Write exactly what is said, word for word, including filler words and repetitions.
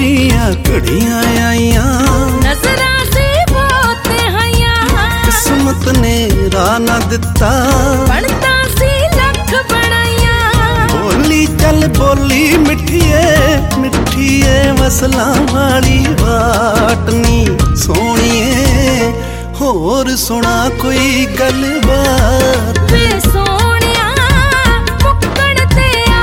मेरिया घड़ियां आईयां, नजरां से बहुत हाइयां, किस्मत ने राह ना दिता, बनता सी लख बनाइयां। बोली चल बोली मिठिए मिठिए वसलां वाली वाटनी सोहणीए, होर सुना कोई गलबात। वे सोहणीए